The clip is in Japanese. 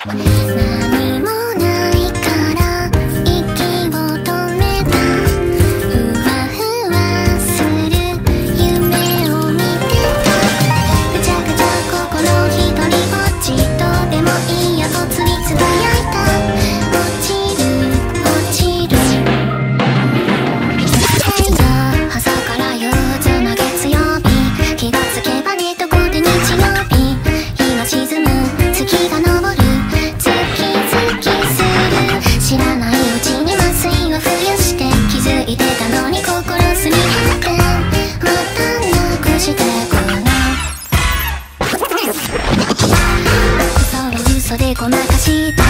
何もないから息を止めた。ふわふわする夢を見てた。ぐちゃぐちゃ心一人ぼっち。どうでもいいやとつりつぶやいた。落ちる落ちる。Hey yo 朝から憂鬱な月曜日。気がつけばねどこで日曜日。日が沈む月が昇る。ズキズキする。知らないうちに麻酔を付与して気づいてたのに心すり減ってまたなくしてくな。嘘は嘘でごまかした。